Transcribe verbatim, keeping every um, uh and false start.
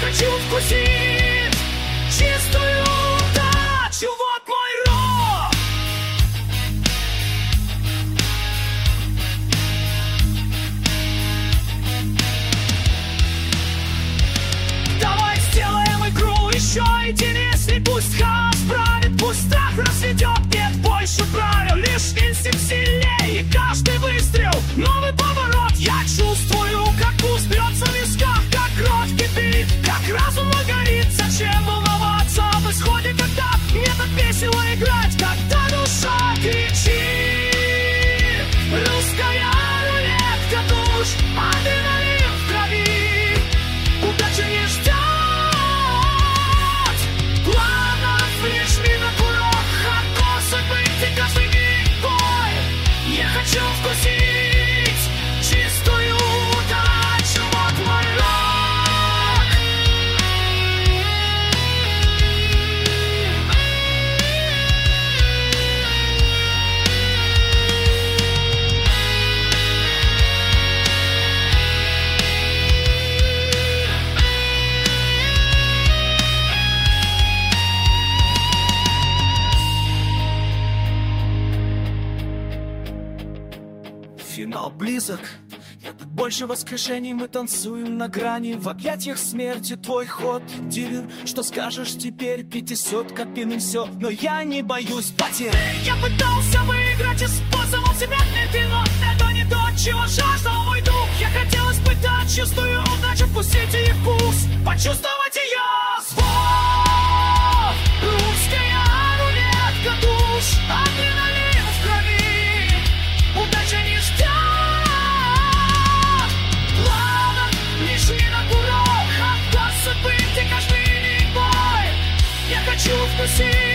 хочу вкусить чистую удачу, вот мой рок. Давай сделаем игру еще интересней, пусть хаос правит, пусть страх расцветет, нет больше правил, лишь инстинкт сильнее, и каждый выстрел новый поворот. Я чувствую, как пульс бьется в висках, как кровь кипит, как разум горит. Зачем волноваться об исходе, когда мне так весело играть, когда душа кричит? Русская рулетка душ, адреналин в крови, удача не ждет планов, лишь мимо курок, хардкор судьбы, ты каждый миг бой. Я хочу вкусить чистую удачу, вот мой рок. Финал близок, нет больше воскрешений, мы танцуем на грани, в объятиях смерти твой ход. Дилер, что скажешь теперь? Пятисот копейным все, но я не боюсь потерь. Я пытался выиграть из способов секретный пилот, это не то, чего жаждал мой дух. Я хотел испытать чистую удачу, вкусить ее вкус, почувствовать ее звук. Русская рулетка душ, адреналин в крови, удача не ждет планов, лишь мимо курок, хардкор судьбы, ты каждый миг бой. Я хочу вкусить